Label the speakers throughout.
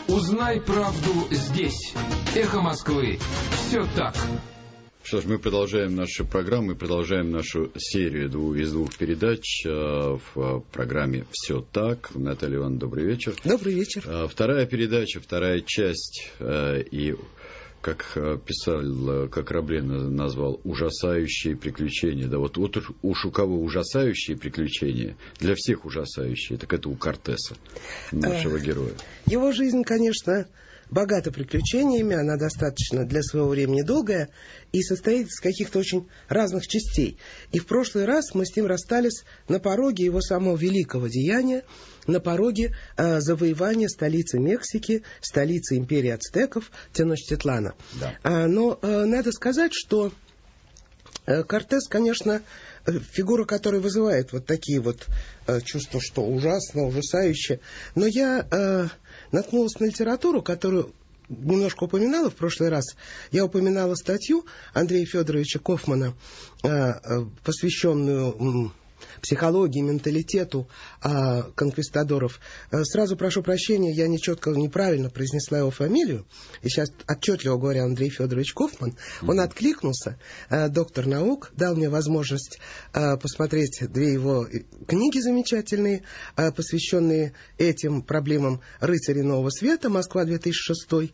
Speaker 1: Узнай правду здесь. Эхо Москвы. Все так.
Speaker 2: Что ж, мы продолжаем нашу программу, мы продолжаем нашу серию из двух передач в программе «Все так». Наталья Ивановна, добрый вечер.
Speaker 3: Добрый вечер.
Speaker 2: Вторая передача, вторая часть, и, как писал, как Раблен назвал, ужасающие приключения. Да вот уж у кого ужасающие приключения, для всех ужасающие, так это у Кортеса, нашего героя.
Speaker 3: Его жизнь, конечно, богата приключениями, она достаточно для своего времени долгая и состоит из каких-то очень разных частей. И в прошлый раз мы с ним расстались на пороге его самого великого деяния, на пороге завоевания столицы Мексики, столицы империи ацтеков Теночтитлана. Да. Но надо сказать, что Кортес, конечно, фигура, которая вызывает вот такие вот чувства, что ужасно, ужасающе. Но я наткнулась на литературу, которую немножко упоминала в прошлый раз. Я упоминала статью Андрея Федоровича Кофмана, посвященную психологии, менталитету конквистадоров. Сразу прошу прощения, я неправильно произнесла его фамилию. И сейчас отчетливо говоря, Андрей Федорович Кофман. Он откликнулся, доктор наук, дал мне возможность посмотреть две его книги замечательные, посвященные этим проблемам «Рыцари нового света», Москва, 2006,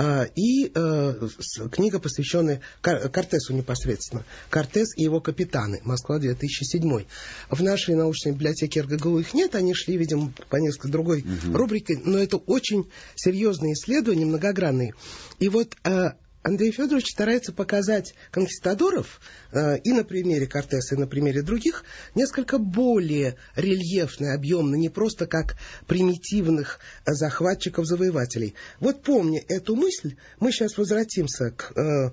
Speaker 3: и книга, посвященная Кортесу непосредственно, «Кортес и его капитаны», Москва, 2007. В нашей научной библиотеке РГГУ их нет, они шли, видимо, по несколько другой рубрике, но это очень серьезные исследования, многогранные. И вот Андрей Федорович старается показать конкистадоров и на примере Кортеса, и на примере других несколько более рельефно, объемно, не просто как примитивных захватчиков-завоевателей. Вот помня эту мысль, мы сейчас возвратимся к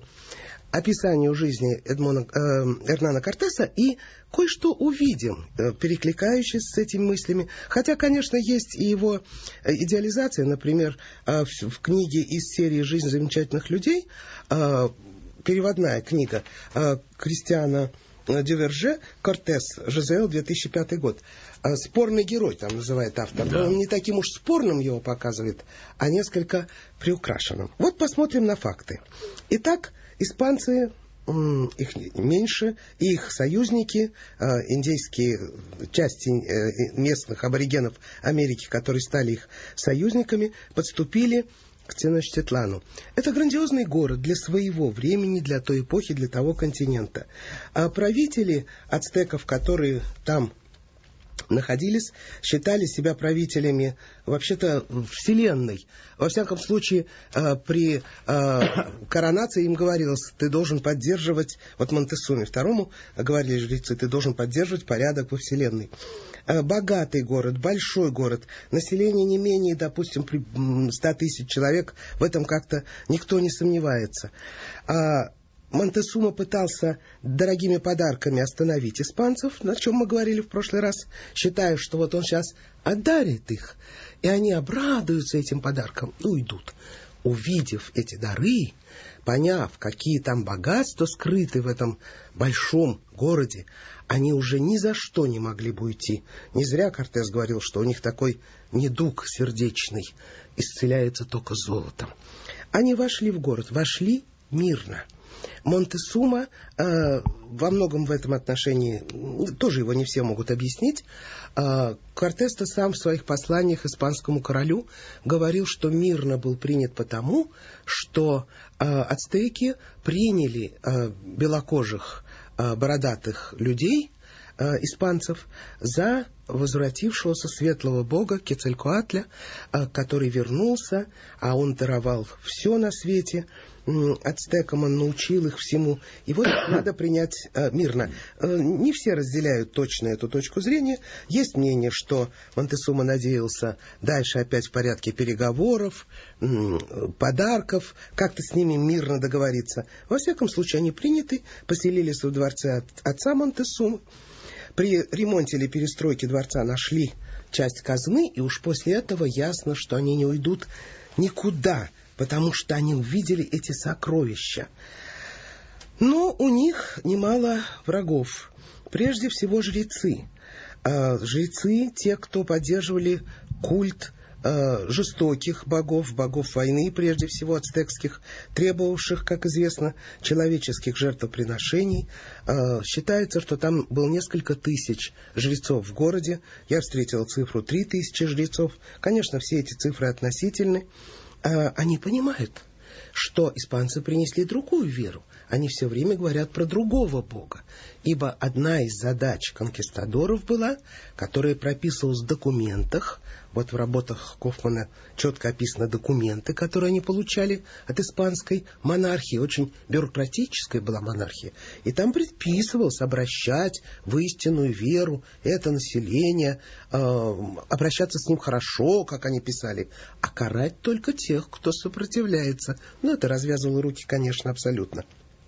Speaker 3: описанию жизни Эрнана Кортеса и кое-что увидим, перекликающись с этими мыслями. Хотя, конечно, есть и его идеализация. Например, в книге из серии «Жизнь замечательных людей», переводная книга Кристиана Дюверже «Кортес Жизель», 2005 год. «Спорный герой» там называет автор. Да. Он не таким уж спорным его показывает, а несколько приукрашенным. Вот посмотрим на факты. Итак, испанцы, их меньше, и их союзники, индейские части местных аборигенов Америки, которые стали их союзниками, подступили к Теночтитлану. Это грандиозный город для своего времени, для той эпохи, для того континента. А правители ацтеков, которые там находились, считали себя правителями вообще-то вселенной. Во всяком случае, при коронации им говорилось, ты должен поддерживать, вот Монтесуме II говорили жрецы, ты должен поддерживать порядок во вселенной. Богатый город, большой город, население не менее, допустим, 100 тысяч человек, в этом как-то никто не сомневается. Монтесума пытался дорогими подарками остановить испанцев, о чем мы говорили в прошлый раз, считая, что вот он сейчас одарит их, и они обрадуются этим подарком и уйдут. Увидев эти дары, поняв, какие там богатства скрыты в этом большом городе, они уже ни за что не могли бы уйти. Не зря Кортес говорил, что у них такой недуг сердечный, исцеляется только золотом. Они вошли в город, вошли мирно. Монтесума во многом в этом отношении, тоже его не все могут объяснить. Кортес-то сам в своих посланиях испанскому королю говорил, что мирно был принят потому, что ацтеки приняли белокожих бородатых людей, испанцев, за возвратившегося светлого бога Кецалькоатля, который вернулся, а он даровал все на свете ацтекам, он научил их всему. И вот надо принять мирно. Не все разделяют точно эту точку зрения. Есть мнение, что Монтесума надеялся дальше опять в порядке переговоров, подарков, как-то с ними мирно договориться. Во всяком случае, они приняты, поселились в дворце отца Монтесумы. При ремонте или перестройке дворца нашли часть казны, и уж после этого ясно, что они не уйдут никуда, потому что они увидели эти сокровища. Но у них немало врагов. Прежде всего жрецы. Жрецы, те, кто поддерживали культ жестоких богов, богов войны, прежде всего ацтекских, требовавших, как известно, человеческих жертвоприношений. Считается, что там было несколько тысяч жрецов в городе. Я встретил цифру 3000 жрецов. Конечно, все эти цифры относительны. Они понимают, что испанцы принесли другую веру. Они все время говорят про другого бога. Ибо одна из задач конкистадоров была, которая прописывалась в документах, вот в работах Кофмана четко описаны документы, которые они получали от испанской монархии. Очень бюрократическая была монархия. И там предписывалось обращать в истинную веру это население, обращаться с ним хорошо, как они писали, а карать только тех, кто сопротивляется. Ну, это развязывало руки, конечно, абсолютно.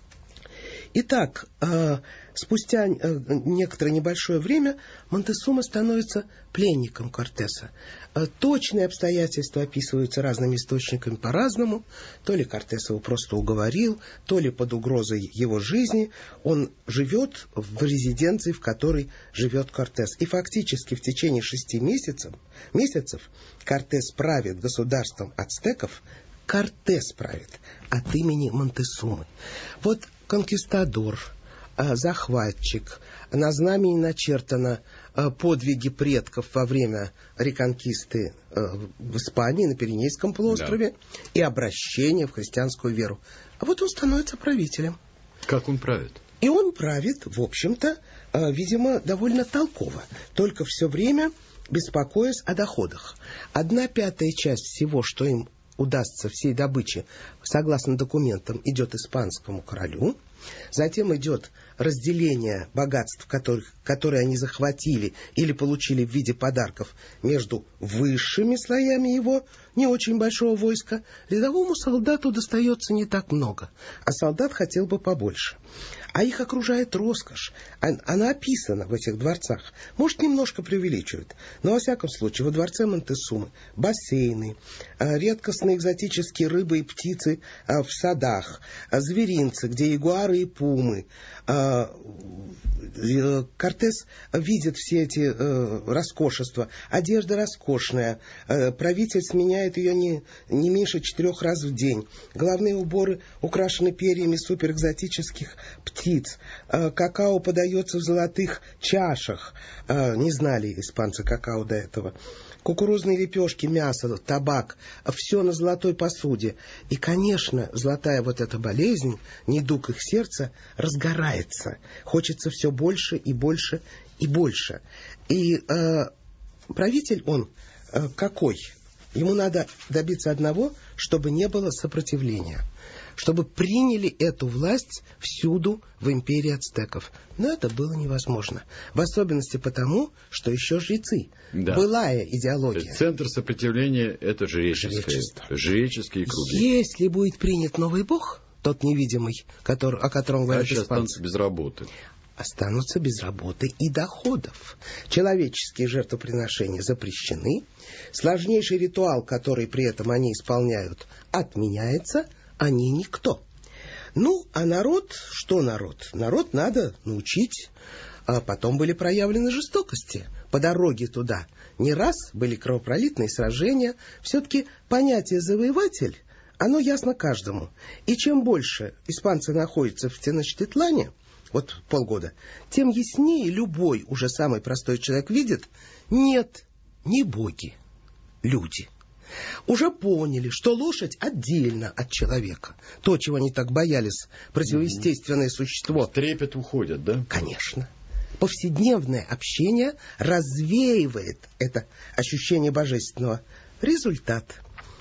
Speaker 3: Итак, спустя некоторое небольшое время Монтесума становится пленником Кортеса. Точные обстоятельства описываются разными источниками по-разному. То ли Кортес его просто уговорил, то ли под угрозой его жизни. Он живет в резиденции, в которой живет Кортес. И фактически в течение 6 месяцев Кортес правит государством ацтеков. Кортес правит от имени Монтесумы. Вот конкистадор, захватчик, на знамени начертано подвиги предков во время реконкисты в Испании, на Пиренейском полуострове, да, и обращение в христианскую веру. А вот он становится правителем.
Speaker 2: Как он правит?
Speaker 3: И он правит, в общем-то, видимо, довольно толково, только все время беспокоясь о доходах. 1/5 часть всего, что им удастся, всей добычи, согласно документам, идет испанскому королю. Затем идет разделение богатств, которые они захватили или получили в виде подарков, между высшими слоями его не очень большого войска. Рядовому солдату достается не так много, а солдат хотел бы побольше. А их окружает роскошь. Она описана в этих дворцах. Может, немножко преувеличивают. Но, во всяком случае, во дворце Монтесумы бассейны, редкостные экзотические рыбы и птицы в садах, зверинцы, где ягуары и пумы. Кортес видит все эти роскошества. Одежда роскошная. Правитель сменяет ее не меньше 4 раз в день. Головные уборы украшены перьями суперэкзотических птиц. Какао подается в золотых чашах. Не знали испанцы какао до этого. Кукурузные лепешки, мясо, табак, все на золотой посуде. И, конечно, золотая вот эта болезнь, недуг их сердца, разгорается. Хочется все больше и больше и больше. И правитель он какой? Ему надо добиться одного, чтобы не было сопротивления. Чтобы приняли эту власть всюду в империи ацтеков. Но это было невозможно. В особенности потому, что еще жрецы. Да. Былая идеология.
Speaker 2: Центр сопротивления – это жреческие круги.
Speaker 3: Если будет принят новый бог, тот невидимый, о котором говорят испанцы,
Speaker 2: останутся без работы.
Speaker 3: Останутся без работы и доходов. Человеческие жертвоприношения запрещены. Сложнейший ритуал, который при этом они исполняют, отменяется. Они никто. Ну, а народ, что народ? Народ надо научить. А потом были проявлены жестокости по дороге туда. Не раз были кровопролитные сражения. Все-таки понятие «завоеватель», оно ясно каждому. И чем больше испанцы находятся в Теночтитлане, вот полгода, тем яснее любой уже самый простой человек видит: нет, не боги, люди. Уже поняли, что лошадь отдельно от человека. То, чего они так боялись, противоестественное существо.
Speaker 2: В трепет уходят, да?
Speaker 3: Конечно. Повседневное общение развеивает это ощущение божественного. Результат.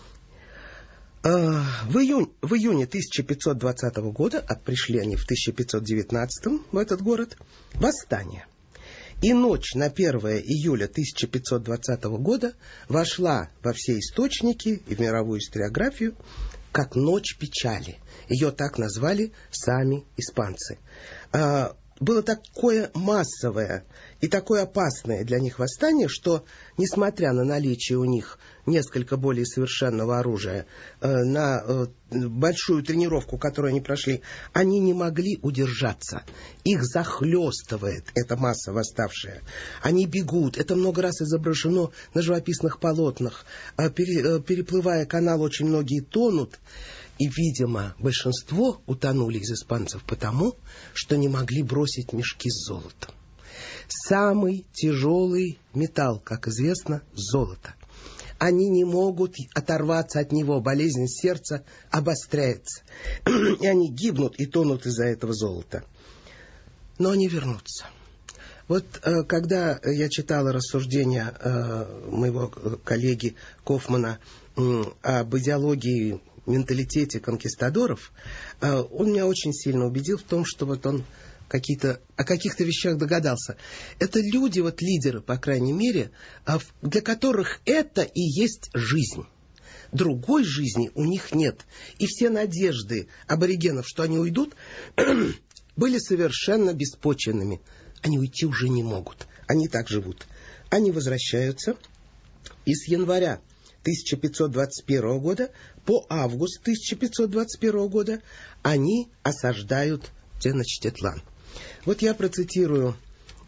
Speaker 3: В июне 1520 года, пришли они в 1519 в этот город, восстание. И ночь на 1 июля 1520 года вошла во все источники и в мировую историографию как ночь печали. Ее так назвали сами испанцы. Было такое массовое и такое опасное для них восстание, что, несмотря на наличие у них несколько более совершенного оружия, на большую тренировку, которую они прошли, они не могли удержаться. Их захлестывает эта масса восставшая. Они бегут. Это много раз изображено на живописных полотнах. Переплывая канал, очень многие тонут. И, видимо, большинство утонули из испанцев потому, что не могли бросить мешки с золотом. Самый тяжелый металл, как известно, золото. Они не могут оторваться от него, болезнь сердца обостряется. И они гибнут и тонут из-за этого золота. Но они вернутся. Вот когда я читала рассуждения моего коллеги Кофмана об идеологии, менталитете конкистадоров, он меня очень сильно убедил в том, что вот он о каких-то вещах догадался. Это люди, вот лидеры, по крайней мере, для которых это и есть жизнь. Другой жизни у них нет. И все надежды аборигенов, что они уйдут, были совершенно беспочвенными. Они уйти уже не могут. Они так живут. Они возвращаются, и с января 1521 года по август 1521 года они осаждают Теночтитлан. Вот я процитирую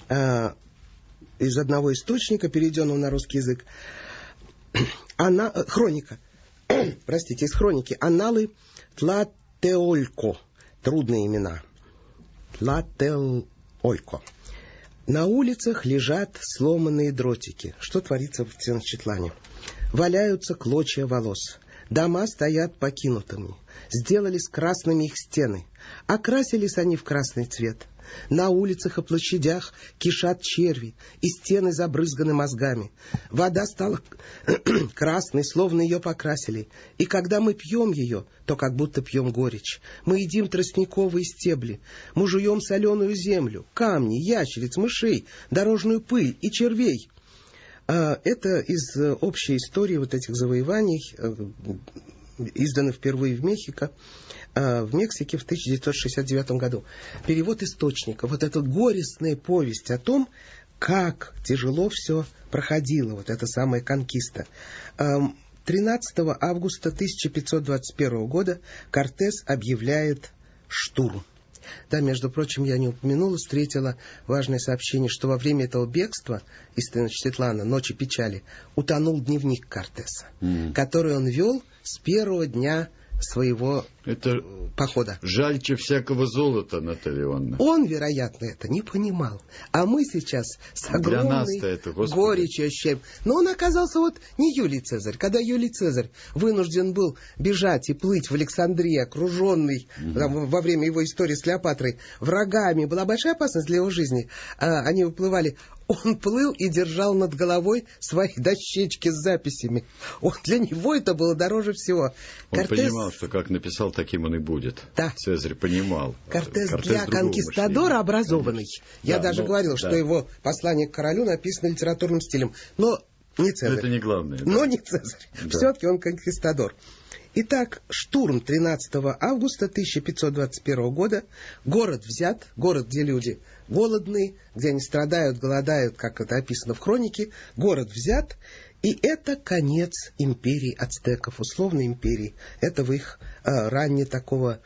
Speaker 3: из одного источника, переведенного на русский язык. Хроника. Простите, из хроники. Аналы Тлателолько. Трудные имена. Тлателолько. На улицах лежат сломанные дротики. Что творится в Теночтитлане? Валяются клочья волос. Дома стоят покинутыми. Сделались красными их стены. Окрасились они в красный цвет. На улицах и площадях кишат черви, и стены забрызганы мозгами. Вода стала красной, словно ее покрасили. И когда мы пьем ее, то как будто пьем горечь. Мы едим тростниковые стебли, мы жуем соленую землю, камни, ящериц, мышей, дорожную пыль и червей. Это из общей истории вот этих завоеваний, изданы впервые в Мексике в 1969 году. Перевод источника. Вот эта горестная повесть о том, как тяжело все проходило, вот эта самая конкиста. 13 августа 1521 года Кортес объявляет штурм. Да, между прочим, я не упомянула, встретила важное сообщение, что во время этого бегства из Теночтитлана, ночи печали, утонул дневник Кортеса, который он вел с первого дня своего похода.
Speaker 2: Жальче всякого золота, Наталья Ивановна.
Speaker 3: Он, вероятно, это не понимал. А мы сейчас с огромной горечью ощущаем. Но он оказался вот не Юлий Цезарь. Когда Юлий Цезарь вынужден был бежать и плыть в Александрии, окруженный во время его истории с Клеопатрой врагами, была большая опасность для его жизни. Они выплывали. Он плыл и держал над головой свои дощечки с записями. Для него это было дороже всего.
Speaker 2: Он понимал, что как написал, таким он и будет.
Speaker 3: Да.
Speaker 2: Цезарь понимал.
Speaker 3: Кортес для конкистадора образованный. Я даже говорил, что его послание к королю написано литературным стилем. Но не Цезарь.
Speaker 2: Это не главное.
Speaker 3: Но не Цезарь. Да. Все-таки он конкистадор. Итак, штурм 13 августа 1521 года. Город взят. Город, где люди голодные, где они страдают, голодают, как это описано в хронике. Город взят. И это конец империи ацтеков, условной империи. Это в их раннего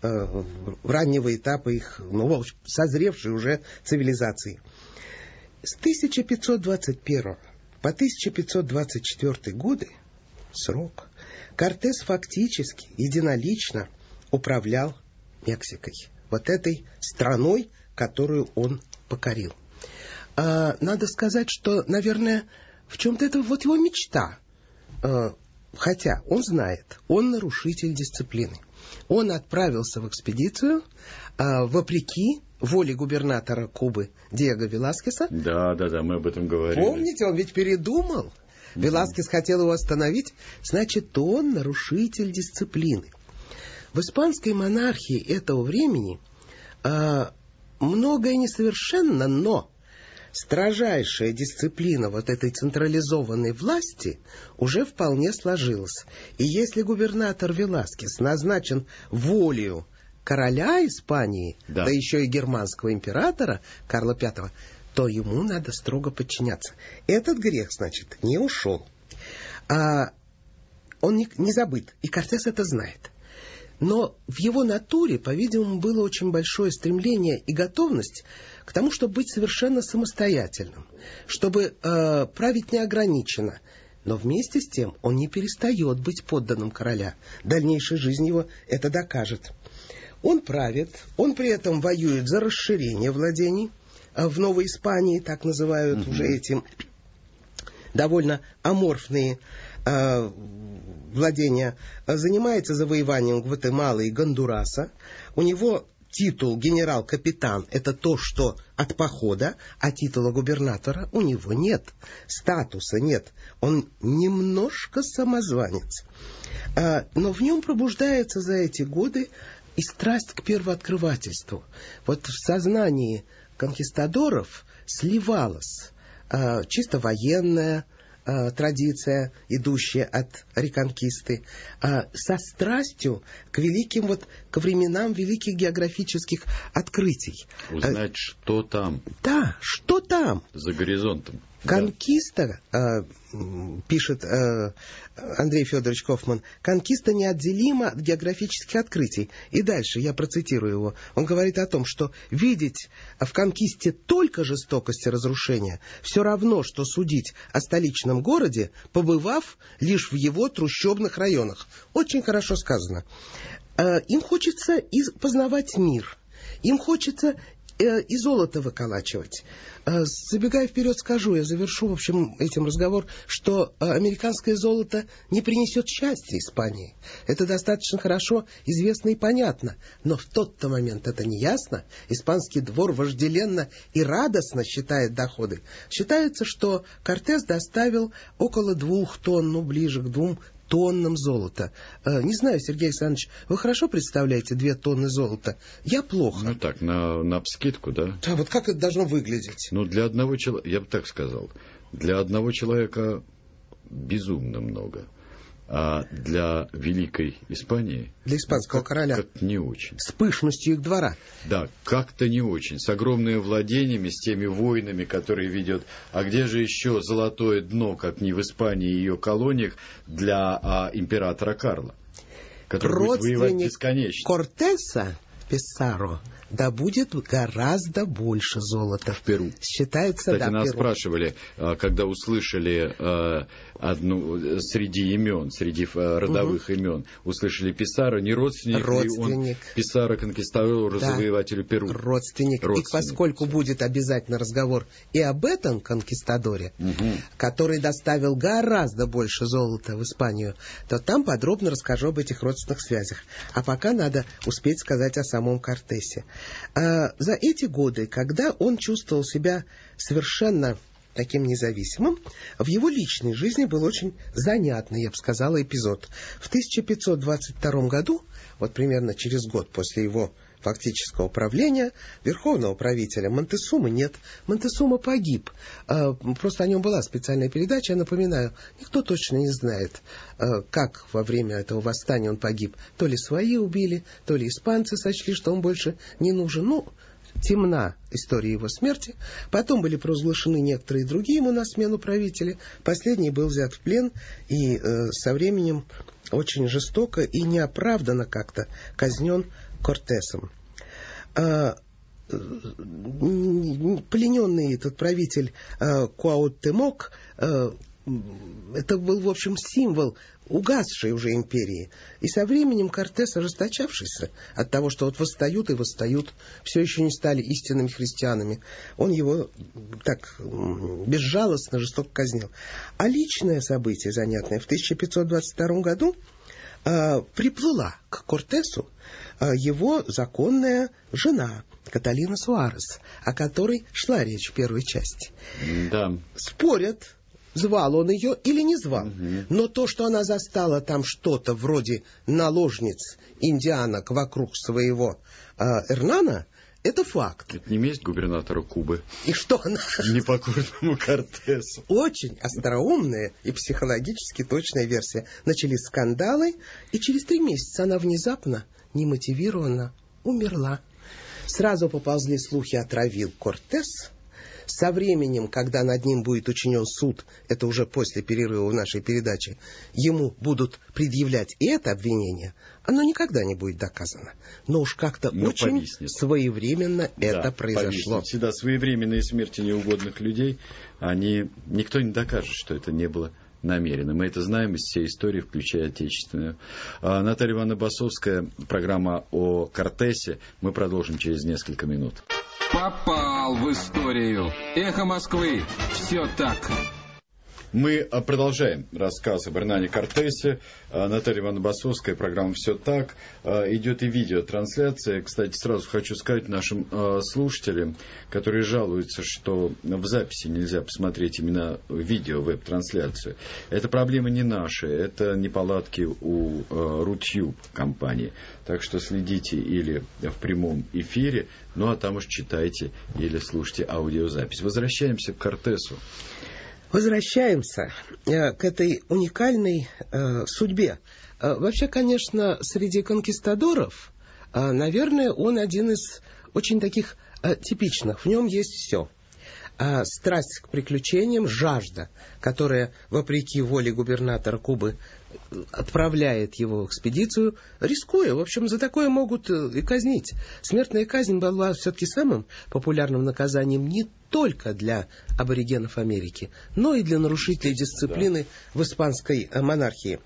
Speaker 3: этапа их, созревшей уже цивилизации. С 1521 по 1524 годы, срок, Кортес фактически единолично управлял Мексикой. Вот этой страной, которую он покорил. Надо сказать, что, наверное, в чем-то это вот его мечта. Хотя он знает, он нарушитель дисциплины. Он отправился в экспедицию вопреки воле губернатора Кубы Диего Веласкеса.
Speaker 2: Да, мы об этом говорили.
Speaker 3: Помните, он ведь передумал. Веласкес хотел его остановить. Значит, он нарушитель дисциплины. В испанской монархии этого времени многое несовершенно, но строжайшая дисциплина вот этой централизованной власти уже вполне сложилась. И если губернатор Веласкес назначен волею короля Испании, да еще и германского императора Карла V, то ему надо строго подчиняться. Этот грех, значит, не ушел. Он не забыт, и Кортес это знает. Но в его натуре, по-видимому, было очень большое стремление и готовность к тому, чтобы быть совершенно самостоятельным, чтобы править неограниченно. Но вместе с тем он не перестает быть подданным короля. Дальнейшая жизнь его это докажет. Он правит, он при этом воюет за расширение владений. В Новой Испании, так называют уже эти довольно аморфные владения, занимается завоеванием Гватемалы и Гондураса. У него титул генерал-капитан — это то, что от похода, а титула губернатора у него нет, статуса нет. Он немножко самозванец. Но в нем пробуждается за эти годы и страсть к первооткрывательству. Вот в сознании конкистадоров сливалась чисто военная традиция, идущая от реконкисты, со страстью к великим, к временам великих географических открытий.
Speaker 2: Узнать, что там.
Speaker 3: Да, что там.
Speaker 2: За горизонтом.
Speaker 3: Конкиста, пишет Андрей Федорович Кофман, конкиста неотделима от географических открытий. И дальше, я процитирую его, он говорит о том, что видеть в конкисте только жестокость и разрушение все равно, что судить о столичном городе, побывав лишь в его трущобных районах. Очень хорошо сказано. Им хочется познавать мир, им хочется и золото выколачивать. Забегая вперед, скажу, я завершу, в общем, этим разговор, что американское золото не принесет счастья Испании. Это достаточно хорошо известно и понятно. Но в тот-то момент это не ясно. Испанский двор вожделенно и радостно считает доходы. Считается, что Кортес доставил около 2 тонн, ближе к 2 тоннам золота. Не знаю, Сергей Александрович, вы хорошо представляете 2 тонны золота? Я плохо.
Speaker 2: Ну так, на вскидку, да?
Speaker 3: Да, вот как это должно выглядеть?
Speaker 2: Ну, для одного человека, я бы так сказал, для одного человека безумно много. А для Великой Испании...
Speaker 3: Для испанского короля.
Speaker 2: Как не очень.
Speaker 3: С пышностью их двора.
Speaker 2: Да, как-то не очень. С огромными владениями, с теми войнами, которые ведет. А где же еще золотое дно, как не в Испании и ее колониях, для императора Карла, который будет воевать бесконечно.
Speaker 3: Кортеса, Писаро, да будет гораздо больше золота.
Speaker 2: В Перу.
Speaker 3: Считается,
Speaker 2: кстати,
Speaker 3: да,
Speaker 2: нас
Speaker 3: Перу.
Speaker 2: спрашивали, когда услышали одну среди имен, среди родовых имен, услышали Писаро, не родственник ли он Писаро конкистадору, завоевателю Перу?
Speaker 3: Родственник. И поскольку будет обязательно разговор и об этом конкистадоре, который доставил гораздо больше золота в Испанию, то там подробно расскажу об этих родственных связях. А пока надо успеть сказать о самом Кортесе. За эти годы, когда он чувствовал себя совершенно таким независимым, в его личной жизни был очень занятный, я бы сказала, эпизод. В 1522 году, вот примерно через год после его фактического правления, верховного правителя Монтесумы нет. Монтесума погиб. Просто о нем была специальная передача, я напоминаю, никто точно не знает, как во время этого восстания он погиб. То ли свои убили, то ли испанцы сочли, что он больше не нужен. Ну, темна история его смерти. Потом были провозглашены некоторые другие ему на смену правители. Последний был взят в плен и со временем очень жестоко и неоправданно как-то казнен Кортесом. Плененный этот правитель Куаутемок, это был, в общем, символ угасшей уже империи. И со временем Кортес, ожесточавшийся от того, что вот восстают и восстают, все еще не стали истинными христианами, он его так безжалостно, жестоко казнил. А личное событие занятное в 1522 году приплыла к Кортесу его законная жена Каталина Суарес, о которой шла речь в первой части.
Speaker 2: Да.
Speaker 3: Спорят, звал он ее или не звал. Но то, что она застала там что-то вроде наложниц индианок вокруг своего Эрнана, это факт.
Speaker 2: Это не месть губернатора Кубы.
Speaker 3: И что она?
Speaker 2: Непокорному Кортесу.
Speaker 3: Очень остроумная и психологически точная версия. Начались скандалы, и через 3 месяца она внезапно, немотивированно, умерла. Сразу поползли слухи, отравил Кортес. Со временем, когда над ним будет учинен суд, это уже после перерыва в нашей передаче, ему будут предъявлять и это обвинение, оно никогда не будет доказано. Но уж как-то очень повиснет. Своевременно это произошло. Повиснет.
Speaker 2: Всегда своевременные смерти неугодных людей, никто не докажет, что это не было намеренно. Мы это знаем из всей истории, включая отечественную. Наталья Ивановна Басовская, программа о Кортесе. Мы продолжим через несколько минут.
Speaker 1: Попал в историю. Эхо Москвы. Все так.
Speaker 2: Мы продолжаем рассказ об Эрнане Кортесе. Наталья Ивановна Басовская, программа «Все так». Идет и видеотрансляция. Кстати, сразу хочу сказать нашим слушателям, которые жалуются, что в записи нельзя посмотреть именно видео, веб-трансляцию. Это проблема не наша, это неполадки у Рутюб компании. Так что следите или в прямом эфире, а там уж читайте или слушайте аудиозапись. Возвращаемся к Кортесу.
Speaker 3: Возвращаемся к этой уникальной судьбе. Вообще, конечно, среди конкистадоров, наверное, он один из очень таких типичных. В нем есть все. Страсть к приключениям, жажда, которая, вопреки воле губернатора Кубы, отправляет его в экспедицию, рискуя. В общем, за такое могут и казнить. Смертная казнь была все-таки самым популярным наказанием не только для аборигенов Америки, но и для нарушителей дисциплины в испанской монархии.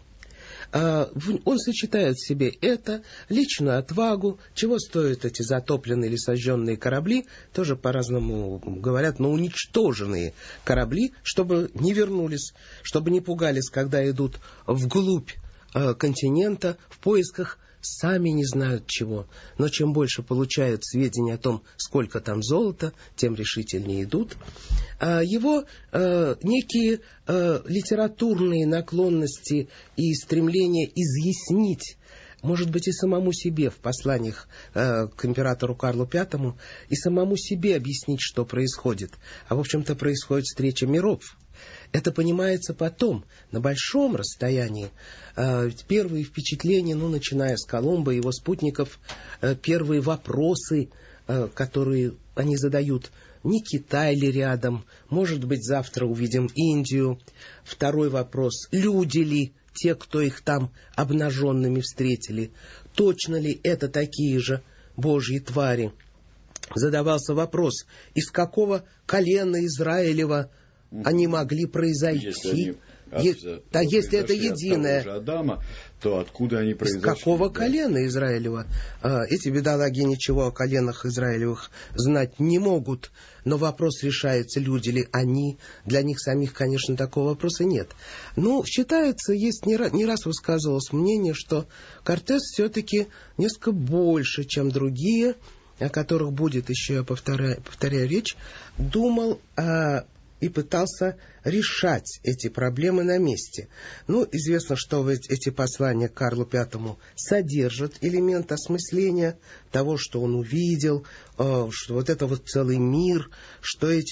Speaker 3: Он сочетает в себе это, личную отвагу, чего стоят эти затопленные или сожженные корабли, тоже по-разному говорят, но уничтоженные корабли, чтобы не вернулись, чтобы не пугались, когда идут вглубь континента в поисках сами не знают чего. Но чем больше получают сведения о том, сколько там золота, тем решительнее идут. Его некие литературные наклонности и стремление изъяснить, может быть, и самому себе в посланиях к императору Карлу V, и самому себе объяснить, что происходит. А, в общем-то, происходит встреча миров. Это понимается потом, на большом расстоянии. Первые впечатления, начиная с Колумба и его спутников, первые вопросы, которые они задают, не Китай ли рядом, может быть, завтра увидим Индию. Второй вопрос, люди ли те, кто их там обнаженными встретили, точно ли это такие же божьи твари? Задавался вопрос, из какого колена Израилева они могли произойти. Если это единое,
Speaker 2: Адама, то откуда они произошли?
Speaker 3: Из какого колена Израилева? Эти бедолаги ничего о коленах Израилевых знать не могут, но вопрос решается, люди ли они. Для них самих, конечно, такого вопроса нет. Считается, не раз высказывалось мнение, что Кортес все-таки несколько больше, чем другие, о которых будет еще, я повторяю речь, думал и пытался решать эти проблемы на месте. Известно, что эти послания к Карлу V содержат элемент осмысления того, что он увидел, что это целый мир, что эти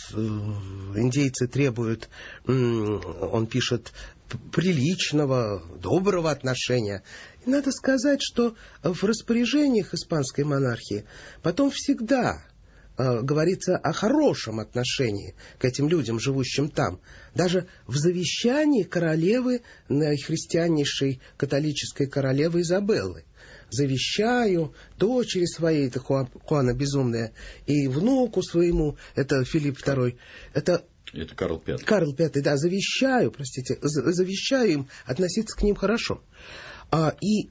Speaker 3: индейцы требуют, он пишет, приличного, доброго отношения. И надо сказать, что в распоряжениях испанской монархии потом всегда говорится о хорошем отношении к этим людям, живущим там. Даже в завещании королевы, христианнейшей католической королевы Изабеллы. Завещаю дочери своей, это Хуана Безумная, и внуку своему, это Филипп II, это
Speaker 2: Карл V.
Speaker 3: Карл V, да, завещаю им относиться к ним хорошо. И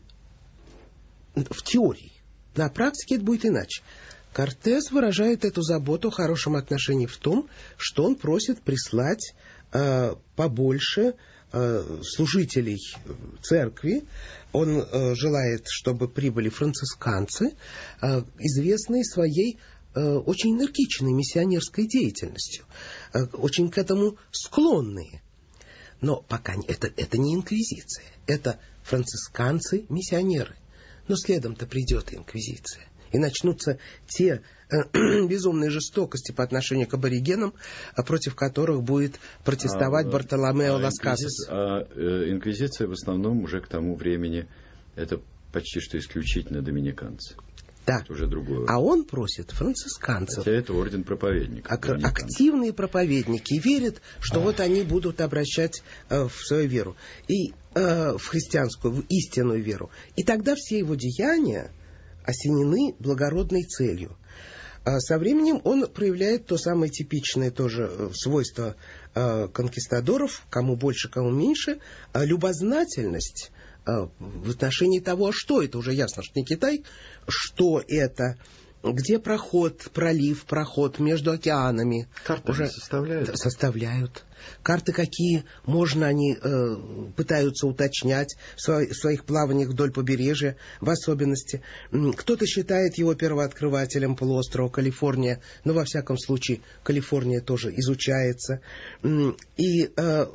Speaker 3: в теории, на практике это будет иначе. Кортес выражает эту заботу о хорошем отношении в том, что он просит прислать побольше служителей церкви. Он желает, чтобы прибыли францисканцы, известные своей очень энергичной миссионерской деятельностью, очень к этому склонные. Но пока это не инквизиция, это францисканцы-миссионеры. Но следом-то придет инквизиция. И начнутся те безумные жестокости по отношению к аборигенам, против которых будет протестовать Бартоломео Лас Касас.
Speaker 2: Инквизиция в основном уже к тому времени это почти что исключительно доминиканцы.
Speaker 3: Да.
Speaker 2: Это уже другое.
Speaker 3: А он просит францисканцев.
Speaker 2: Хотя это орден проповедников.
Speaker 3: Активные проповедники верят, что вот они будут обращать в свою веру. И в христианскую, в истинную веру. И тогда все его деяния осенены благородной целью. Со временем он проявляет то самое типичное тоже свойство конкистадоров, кому больше, кому меньше, любознательность в отношении того, что это, уже ясно, что не Китай, что это, где проход между океанами.
Speaker 2: Карты уже составляют?
Speaker 3: Составляют. Карты какие можно, они пытаются уточнять в своих плаваниях вдоль побережья, в особенности. Кто-то считает его первооткрывателем полуострова Калифорния, но во всяком случае Калифорния тоже изучается. И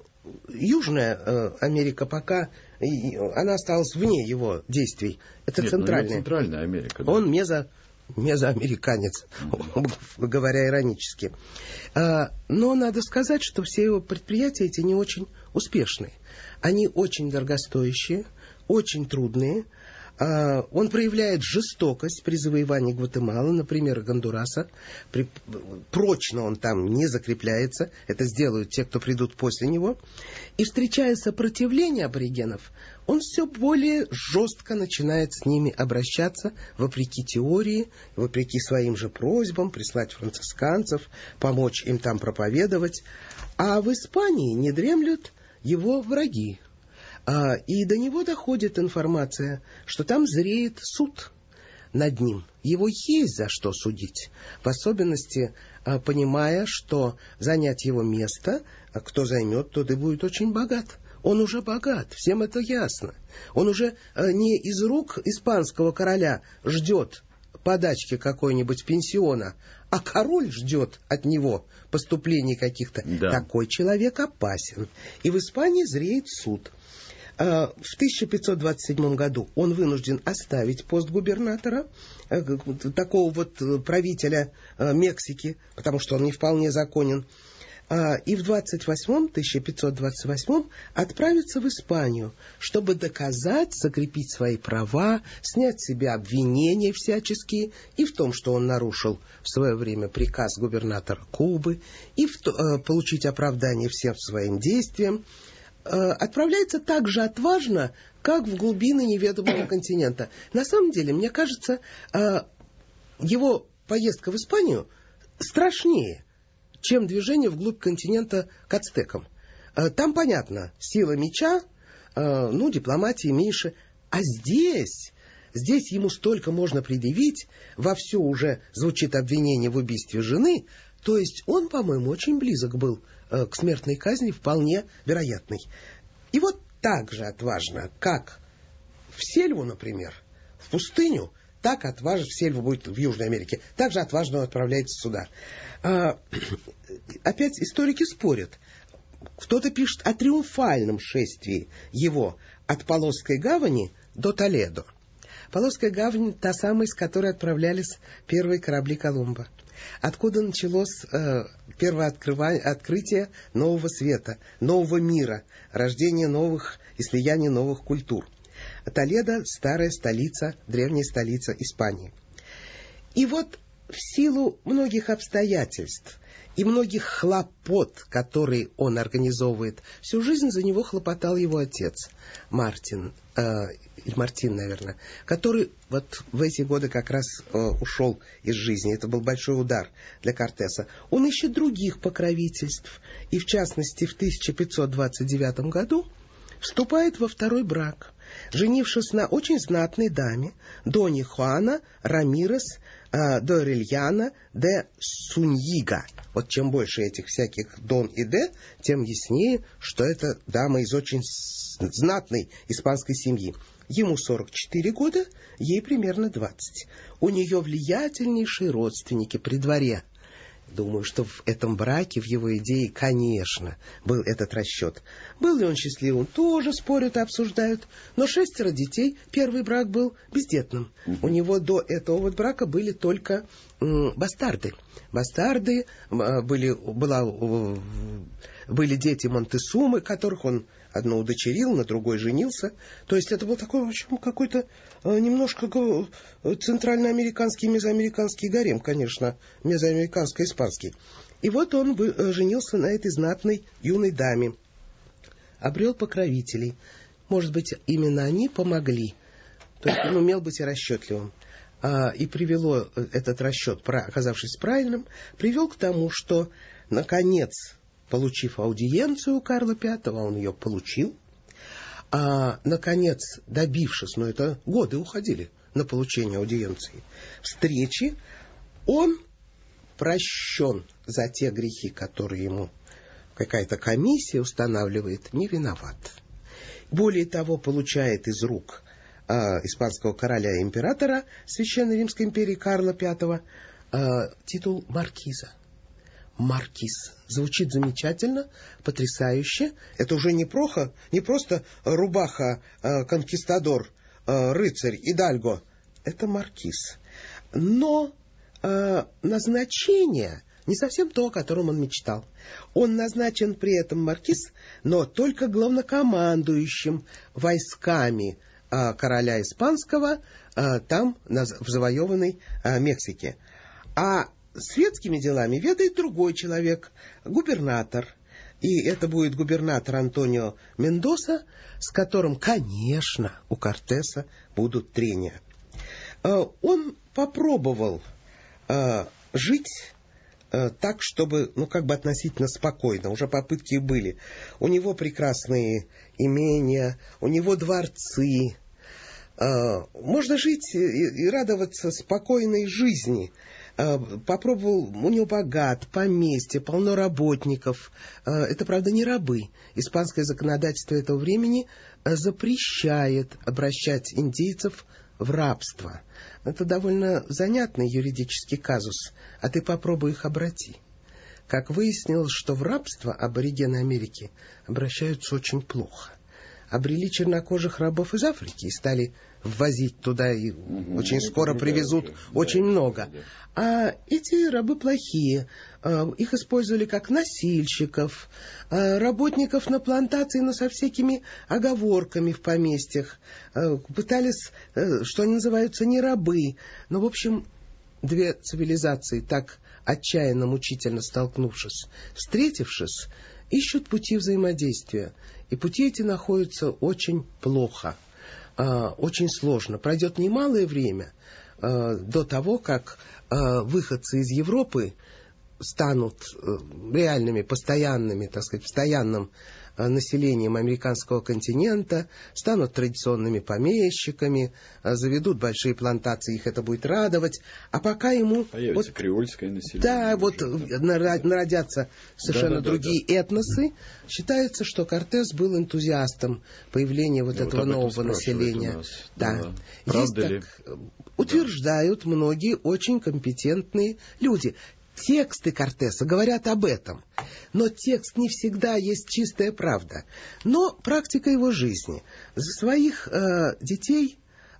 Speaker 3: Южная Америка пока, она осталась вне его действий. Это центральная.
Speaker 2: Центральная Америка. Да.
Speaker 3: Он мезоамериканец, говоря иронически. Но надо сказать, что все его предприятия эти не очень успешные. Они очень дорогостоящие, очень трудные. Он проявляет жестокость при завоевании Гватемалы, например, Гондураса. Прочно он там не закрепляется. Это сделают те, кто придут после него. И встречая сопротивление аборигенов, он все более жестко начинает с ними обращаться, вопреки теории, вопреки своим же просьбам прислать францисканцев, помочь им там проповедовать. А в Испании не дремлют его враги. И до него доходит информация, что там зреет суд над ним. Его есть за что судить. В особенности, понимая, что занять его место, кто займет, тот и будет очень богат. Он уже богат, всем это ясно. Он уже не из рук испанского короля ждет подачки какой-нибудь пенсиона, а король ждет от него поступлений каких-то. Да. Такой человек опасен. И в Испании зреет суд. В 1527 году он вынужден оставить пост губернатора, такого вот правителя Мексики, потому что он не вполне законен. И в 1528 отправиться в Испанию, чтобы доказать, закрепить свои права, снять с себя обвинения всяческие и в том, что он нарушил в свое время приказ губернатора Кубы, и получить оправдание всем своим действиям. Отправляется так же отважно, как в глубины неведомого континента. На самом деле, мне кажется, его поездка в Испанию страшнее, чем движение вглубь континента к ацтекам. Там, понятно, сила меча, дипломатии меньше. А здесь ему столько можно предъявить, вовсю уже звучит обвинение в убийстве жены. То есть он, по-моему, очень близок был к смертной казни, вполне вероятной. И вот так же отважно, как в сельву, например, в пустыню, так отважно, в сельву будет в Южной Америке, так же отважно он отправляется сюда. Опять историки спорят. Кто-то пишет о триумфальном шествии его от Палосской гавани до Толедо. Палосская гавань — та самая, из которой отправлялись первые корабли Колумба. Откуда началось первое открытие нового света, нового мира, рождение новых и слияние новых культур. Толедо — старая столица, древняя столица Испании. И вот в силу многих обстоятельств и многих хлопот, которые он организовывает, всю жизнь за него хлопотал его отец Мартин, наверное, который вот в эти годы как раз ушел из жизни. Это был большой удар для Кортеса. Он ищет других покровительств, и в частности в 1529 году вступает во второй брак, женившись на очень знатной даме, доне Хуана Рамирес де Орельяна де Суньига. Вот чем больше этих всяких дон и де, тем яснее, что это дама из очень знатной испанской семьи. Ему 44 года, ей примерно 20. У нее влиятельнейшие родственники при дворе. Думаю, что в этом браке, в его идее, конечно, был этот расчет. Был ли он счастливым, тоже спорят и обсуждают. Но 6 детей, первый брак был бездетным. У него до этого вот брака были только бастарды. Бастарды, была были дети Монтесумы, которых он одну удочерил, на другой женился. То есть это был такой, в общем, какой-то немножко центральноамериканский, мезоамериканский гарем, конечно, мезоамериканско-испанский. И вот он женился на этой знатной юной даме, обрел покровителей. Может быть, именно они помогли. То есть он умел быть и расчетливым. И привело этот расчет, оказавшись правильным, привел к тому, что, наконец, получив аудиенцию у Карла V, он ее получил, наконец, добившись, но это годы уходили на получение аудиенции, встречи, он прощен за те грехи, которые ему какая-то комиссия устанавливает, не виноват. Более того, получает из рук испанского короля и императора Священной Римской империи Карла V титул маркиза. Маркиз. Звучит замечательно, потрясающе. Это уже не просто рубаха, конкистадор, рыцарь, идальго. Это маркиз. Но назначение не совсем то, о котором он мечтал. Он назначен при этом маркиз, но только главнокомандующим войсками короля испанского там, в завоеванной Мексике. А светскими делами ведает другой человек, губернатор. И это будет губернатор Антонио Мендоса, с которым, конечно, у Кортеса будут трения. Он попробовал жить так, чтобы, относительно спокойно. Уже попытки были. У него прекрасные имения, у него дворцы. Можно жить и радоваться спокойной жизни. Попробовал, у него богат, поместье, полно работников. Это, правда, не рабы. Испанское законодательство этого времени запрещает обращать индейцев в рабство. Это довольно занятный юридический казус. А ты попробуй их обрати. Как выяснилось, что в рабство аборигены Америки обращаются очень плохо. Обрели чернокожих рабов из Африки и стали ввозить туда, и очень скоро привезут очень много. А эти рабы плохие. Их использовали как носильщиков, работников на плантации, но со всякими оговорками в поместьях. Пытались, что они называются, не рабы. Но, в общем, две цивилизации, так отчаянно, мучительно столкнувшись, встретившись, ищут пути взаимодействия. И пути эти находятся очень плохо, очень сложно. Пройдет немалое время до того, как выходцы из Европы станут реальными, постоянными, постоянным населением американского континента, станут традиционными помещиками, заведут большие плантации, их это будет радовать, а пока ему...
Speaker 2: Появится креольское население.
Speaker 3: Да, народятся совершенно другие этносы. Считается, что Кортес был энтузиастом появления этого нового населения. Да.
Speaker 2: Правда ли?
Speaker 3: Утверждают многие очень компетентные люди. Тексты Кортеса говорят об этом. Но текст не всегда есть чистая правда. Но практика его жизни. За своих детей,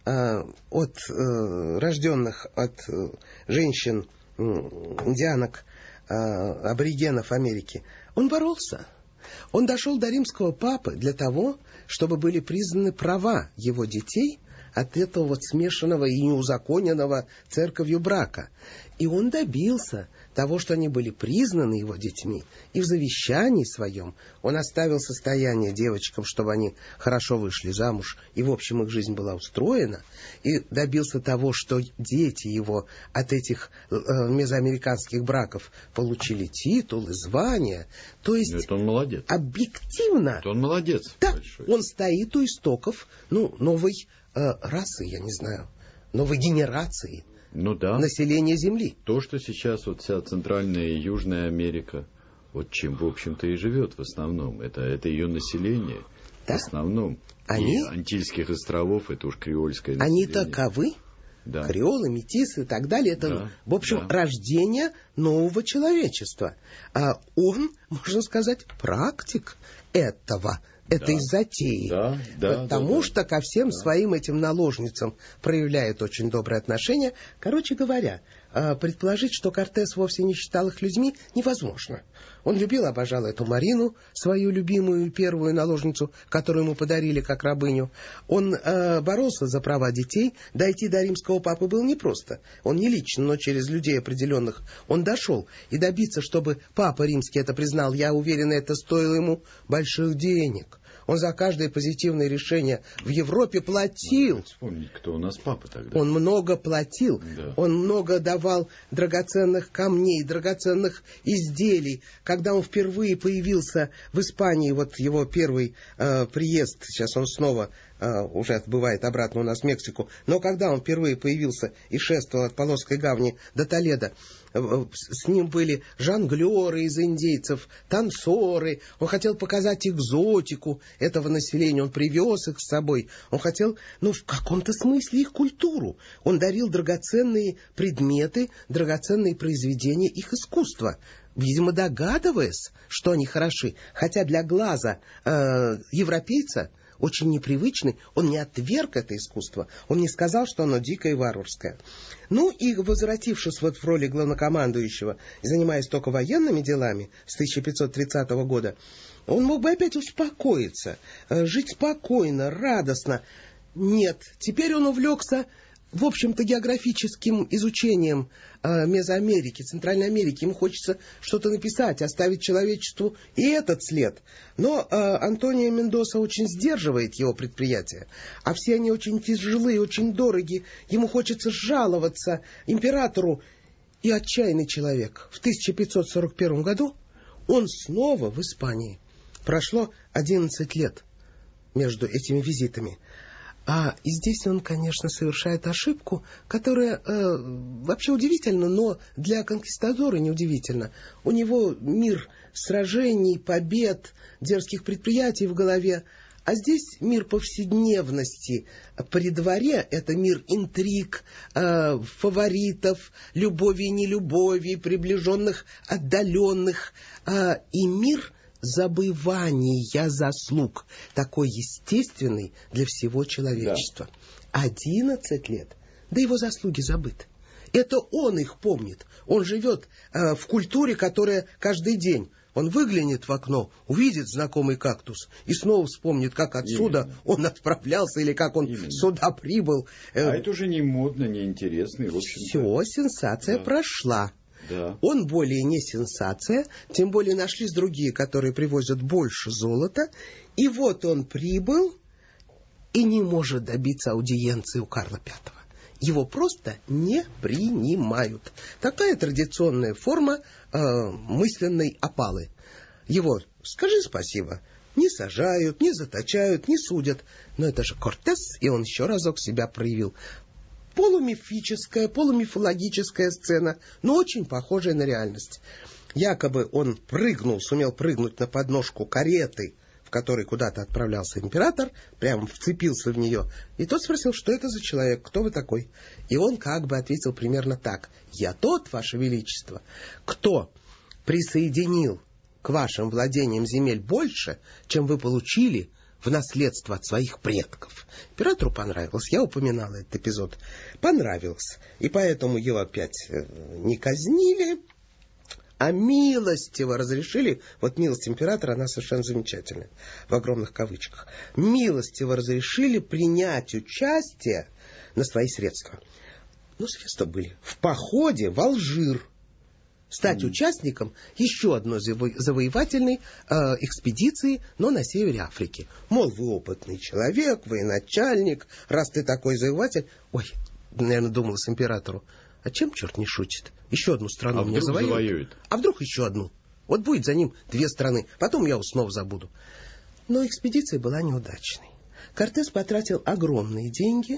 Speaker 3: рожденных от женщин, индианок, аборигенов Америки, он боролся. Он дошел до римского папы для того, чтобы были признаны права его детей от этого смешанного и неузаконенного церковью брака. И он добился того, что они были признаны его детьми. И в завещании своем он оставил состояние девочкам, чтобы они хорошо вышли замуж, и, в общем, их жизнь была устроена. И добился того, что дети его от этих мезоамериканских браков получили титулы, звания. То есть,
Speaker 2: это он молодец.
Speaker 3: Объективно...
Speaker 2: Это он молодец.
Speaker 3: Да,
Speaker 2: большой.
Speaker 3: Он стоит у истоков новой расы, я не знаю, новой генерации населения Земли.
Speaker 2: То, что сейчас вся Центральная и Южная Америка, чем, в общем-то, и живет в основном, это ее население. Да? В основном. И Антильских островов, это уж креольское население.
Speaker 3: Они таковы. Да. Креолы, метисы и так далее. Это, в общем, рождение нового человечества. А он, можно сказать, практик этого. Этой затеи. Потому что ко всем своим этим наложницам проявляет очень доброе отношение. Короче говоря, предположить, что Кортес вовсе не считал их людьми, невозможно. Он любил и обожал эту Марину, свою любимую первую наложницу, которую ему подарили как рабыню. Он боролся за права детей. Дойти до римского папы было непросто. Он не лично, но через людей определенных он дошел. И добиться, чтобы папа римский это признал, я уверен, это стоило ему больших денег. Он за каждое позитивное решение в Европе платил.
Speaker 2: Вспомнить, кто у нас папа тогда.
Speaker 3: Он много платил. Да. Он много давал драгоценных камней, драгоценных изделий. Когда он впервые появился в Испании, вот его первый приезд, сейчас он снова уже отбывает обратно у нас в Мексику, но когда он впервые появился и шествовал от Полосской гавани до Толедо, с ним были жонглеры из индейцев, танцоры. Он хотел показать экзотику этого населения. Он привез их с собой. Он хотел, в каком-то смысле их культуру. Он дарил драгоценные предметы, драгоценные произведения их искусства. Видимо, догадываясь, что они хороши. Хотя для глаза европейца очень непривычный, он не отверг это искусство, он не сказал, что оно дикое и варварское. И возвратившись в роли главнокомандующего, и занимаясь только военными делами с 1530 года, он мог бы опять успокоиться, жить спокойно, радостно. Нет, теперь он увлекся, в общем-то, географическим изучением Мезоамерики, Центральной Америки. Ему хочется что-то написать, оставить человечеству и этот след. Но Антонио Мендоса очень сдерживает его предприятия. А все они очень тяжелые, очень дороги. Ему хочется жаловаться императору. И отчаянный человек. В 1541 году он снова в Испании. Прошло 11 лет между этими визитами. И здесь он, конечно, совершает ошибку, которая вообще удивительна, но для конкистадора неудивительна. У него мир сражений, побед, дерзких предприятий в голове, а здесь мир повседневности. При дворе это мир интриг, фаворитов, любови и нелюбови, приближенных, отдаленных, и мир забывания заслуг, такой естественный для всего человечества. Да. 11 лет, да его заслуги забыты. Это он их помнит. Он живет в культуре, которая каждый день. Он выглянет в окно, увидит знакомый кактус и снова вспомнит, как отсюда он отправлялся или как он сюда прибыл.
Speaker 2: Это уже не модно, не интересно.
Speaker 3: Все, сенсация прошла. Да. Он более не сенсация, тем более нашлись другие, которые привозят больше золота. И вот он прибыл и не может добиться аудиенции у Карла V. Его просто не принимают. Такая традиционная форма мысленной опалы. Его «скажи спасибо» не сажают, не заточают, не судят. Но это же Кортес, и он еще разок себя проявил. Полумифическая, полумифологическая сцена, но очень похожая на реальность. Якобы он сумел прыгнуть на подножку кареты, в которой куда-то отправлялся император, прямо вцепился в нее. И тот спросил, что это за человек, кто вы такой? И он как бы ответил примерно так: «Я тот, Ваше Величество, кто присоединил к вашим владениям земель больше, чем вы получили в наследство от своих предков». Императору понравилось, я упоминал этот эпизод, понравилось, и поэтому его опять не казнили, а милостиво разрешили, вот милость императора, она совершенно замечательная, в огромных кавычках, милостиво разрешили принять участие на свои средства. Средства были в походе в Алжир, стать участником еще одной завоевательной экспедиции, но на севере Африки. Мол, вы опытный человек, военачальник, раз ты такой завоеватель. Ой, наверное, думалось императору, а чем черт не шутит? Еще одну страну мне завоюет. А вдруг еще одну? Вот будет за ним 2 страны, потом я снова забуду. Но экспедиция была неудачной. Кортес потратил огромные деньги,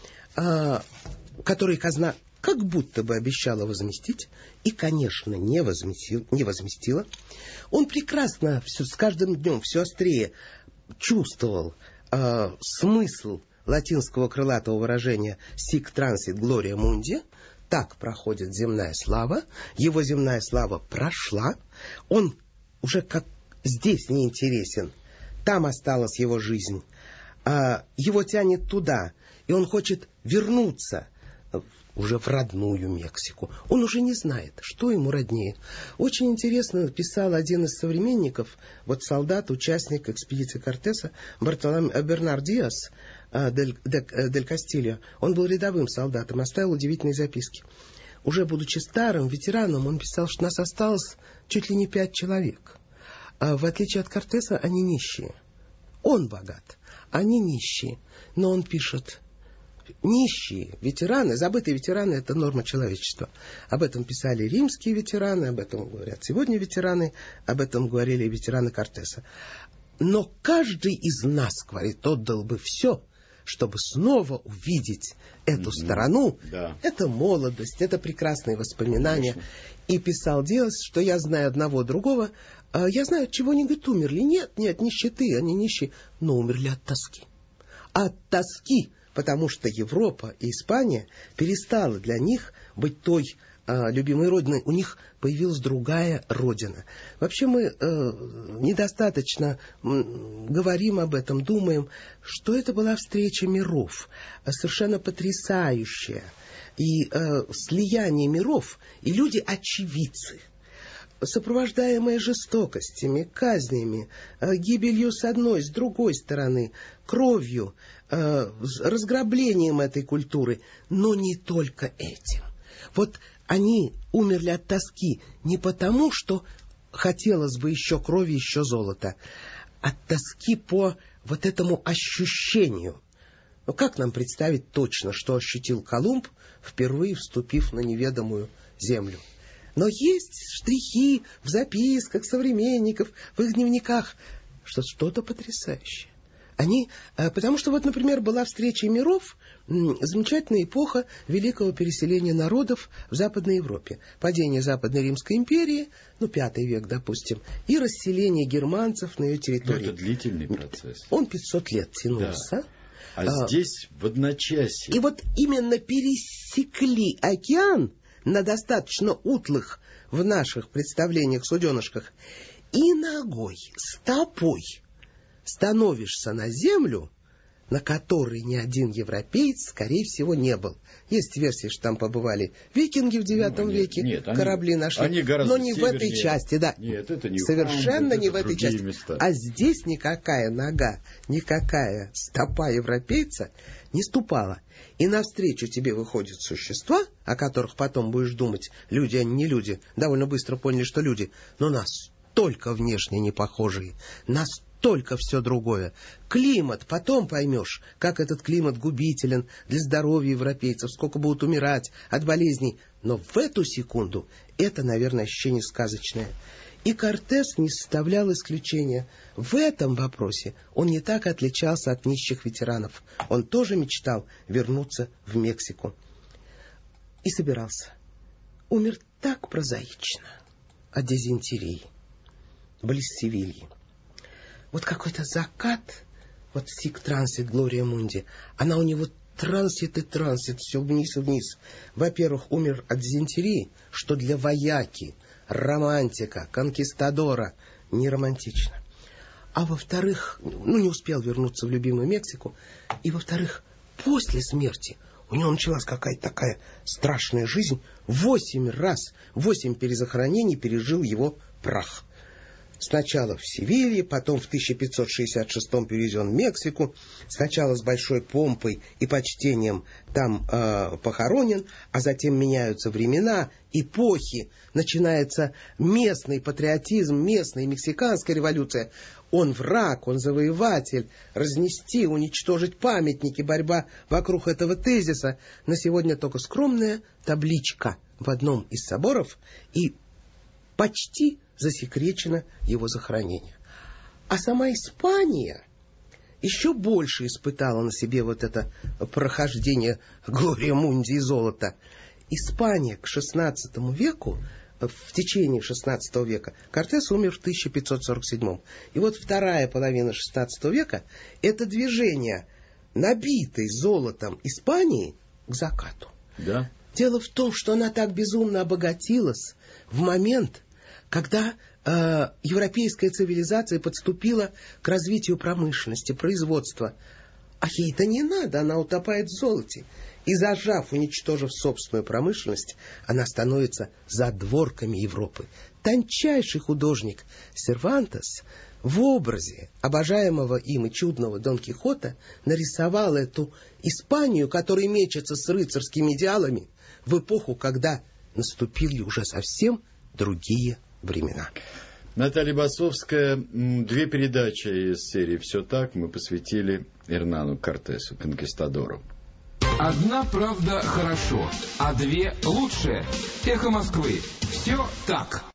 Speaker 3: которые казна как будто бы обещала возместить, и, конечно, не возместила. Он прекрасно с каждым днем все острее чувствовал смысл латинского крылатого выражения «sic transit gloria mundi», так проходит земная слава. Его земная слава прошла. Он уже как здесь не интересен. Там осталась его жизнь. Его тянет туда. И он хочет вернуться уже в родную Мексику. Он уже не знает, что ему роднее. Очень интересно писал один из современников, вот солдат, участник экспедиции Кортеса, Бернар Диас дель Кастильо. Он был рядовым солдатом, оставил удивительные записки. Уже будучи старым, ветераном, он писал, что нас осталось чуть ли не 5 человек. В отличие от Кортеса, они нищие. Он богат, они нищие. Но он пишет: нищие, ветераны, забытые ветераны — это норма человечества. Об этом писали римские ветераны, об этом говорят сегодня ветераны, об этом говорили ветераны Кортеса. Но каждый из нас, говорит, отдал бы все, чтобы снова увидеть эту сторону. Да. Это молодость, это прекрасные воспоминания. Конечно. И писал Диас, что я знаю одного другого. Я знаю, от чего они, говорит, умерли. Нет, не от нищеты, они нищие, но умерли от тоски. От тоски, потому что Европа и Испания перестала для них быть той любимой родиной. У них появилась другая родина. Вообще мы недостаточно говорим об этом, думаем, что это была встреча миров, совершенно потрясающая. И слияние миров, и люди-очевидцы, сопровождаемые жестокостями, казнями, гибелью с одной, с другой стороны, кровью, разграблением этой культуры, но не только этим. Вот они умерли от тоски не потому, что хотелось бы еще крови, еще золота, а от тоски по вот этому ощущению. Но как нам представить точно, что ощутил Колумб, впервые вступив на неведомую землю? Но есть штрихи в записках современников, в их дневниках, что что-то потрясающее. Потому что, вот, например, была встреча миров, замечательная эпоха великого переселения народов в Западной Европе. Падение Западной Римской империи, 5 век, допустим, и расселение германцев на ее территории.
Speaker 2: Это длительный процесс.
Speaker 3: Он 500 лет тянулся. Да.
Speaker 2: А здесь в одночасье.
Speaker 3: И вот именно пересекли океан на достаточно утлых в наших представлениях суденышках, и ногой, стопой становишься на землю, на которой ни один европеец, скорее всего, не был. Есть версии, что там побывали викинги в 9 веке, нет, корабли нашли, но не в этой части, да.
Speaker 2: Нет, это не
Speaker 3: совершенно не в этой части.
Speaker 2: Места.
Speaker 3: А здесь никакая нога, никакая стопа европейца не ступала. И навстречу тебе выходят существа, о которых потом будешь думать, люди, они не люди. Довольно быстро поняли, что люди, но настолько внешне не похожие, настолько все другое. Климат, потом поймешь, как этот климат губителен для здоровья европейцев, сколько будут умирать от болезней. Но в эту секунду это, наверное, ощущение сказочное. И Кортес не составлял исключения. В этом вопросе он не так отличался от нищих ветеранов. Он тоже мечтал вернуться в Мексику. И собирался. Умер так прозаично. От дизентерии. Близ Севильи. Вот какой-то закат, вот сик трансит Глория Мунди. Она у него трансит и трансит, все вниз и вниз. Во-первых, умер от дизентерии, что для вояки, романтика, конкистадора не романтично. А во-вторых, не успел вернуться в любимую Мексику. И во-вторых, после смерти у него началась какая-то такая страшная жизнь. 8 перезахоронений пережил его прах. Сначала в Севилье, потом в 1566-м перевезен в Мексику. Сначала с большой помпой и почтением там похоронен, а затем меняются времена, эпохи. Начинается местный патриотизм, местная мексиканская революция. Он враг, он завоеватель. Разнести, уничтожить памятники, борьба вокруг этого тезиса. На сегодня только скромная табличка в одном из соборов и почти засекречено его захоронение. А сама Испания еще больше испытала на себе вот это прохождение Глория Мунди и золота. Испания к XVI веку, в течение XVI века, Кортес умер в 1547. И вот вторая половина XVI века — это движение, набитой золотом Испании, к закату.
Speaker 2: Да.
Speaker 3: Дело в том, что она так безумно обогатилась в момент, когда европейская цивилизация подступила к развитию промышленности, производства. А ей-то не надо, она утопает в золоте. И зажав, уничтожив собственную промышленность, она становится задворками Европы. Тончайший художник Сервантес в образе обожаемого им и чудного Дон Кихота нарисовал эту Испанию, которая мечется с рыцарскими идеалами, в эпоху, когда наступили уже совсем другие времена.
Speaker 2: Наталья Басовская, 2 передачи из серии «Все так» мы посвятили Эрнану Кортесу, конкистадору.
Speaker 1: Одна правда хорошо, а 2 лучше. Эхо Москвы. Все так.